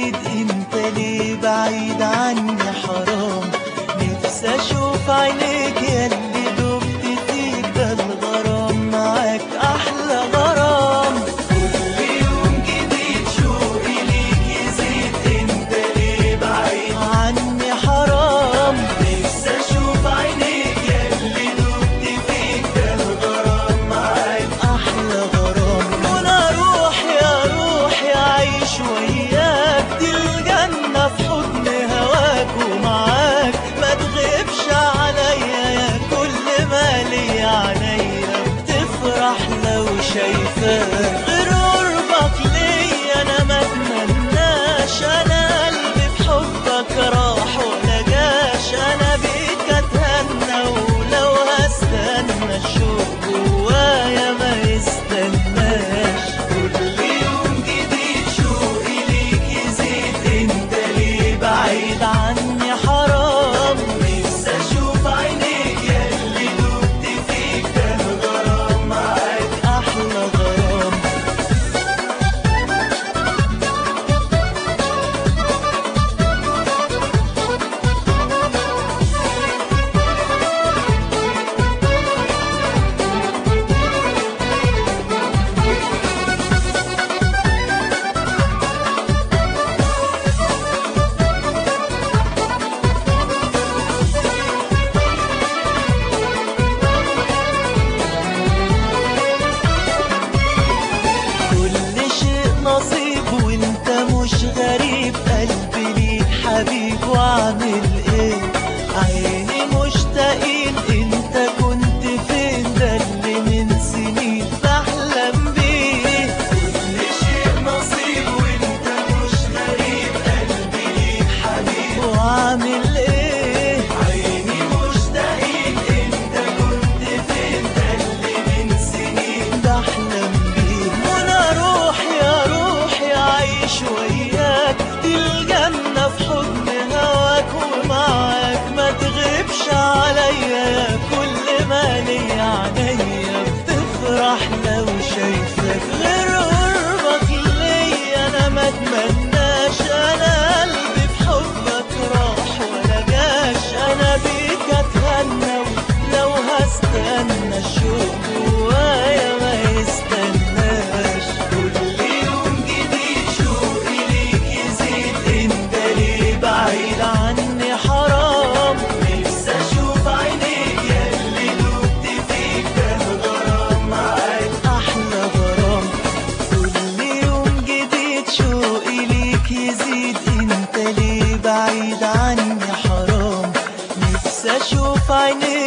جديد انت ليه بعيد عني حرام. نفسي اشوف عينيك ياللي دبت فيك، ده الغرام معاك احلى غرام. كل يوم جديد شوقي ليك يزيد انت ليه بعيد عني حرام. نفسي اشوف عينيك ياللي دبت فيك، ده الغرام معاك احلى غرام. وانا روحي يا روحي اعيش وياك، دي الجنة في حضن هواك ومعاك. ما تغيبش عليا يا كل ما لي عليا، بتفرح لو شايفاك. غير قربك ليا انا ما اتمناش، انا قلبي في حبك راح ولا جاش. انا بيك اتهنى ولو هستنى الشوق جوايا ما يستناش. كل يوم جديد شوقي ليك يزيد انت ليه بعيد عني حرام. نفسي اشوف عينيك ياللي دبت فيك، ده الغرام معاك احلى غرام. كل شيء نصيب وانت مش غريب، قلبي ليك حبيب واعمل ايه. عيني مشتاقين انت كنت فين، ده اللي من سنين بحلم بيه. كل شيء نصيب وانت مش غريب، قلبي ليك حبيب واعمل ايه. عيني مشتاقين انت كنت فين، ده اللي من سنين بحلم بيه. وانا روحي يا روحي اعيش وياك، دي الجنة في حضن هواك ومعاك. ما تغيبش عليا يا كل ما لي عليا، بتفرح لو شايفك. غير قربك ليا انا ما اتمناش، انا قلبي في حبك راح ولا جاش. انا بيك اتهنى ولو هستنى الشوق جوايا ما يستناش. كل يوم جديد شوقي ليك يزيد انت ليه بعيد عني حرام. نفسي اشوف عينيك ياللي دبت فيك، ده الغرام معاك احلى غرام. كل يوم جديد شوقي ليك يزيد انت ليه بعيد عني حرام. نفسي اشوف عينيك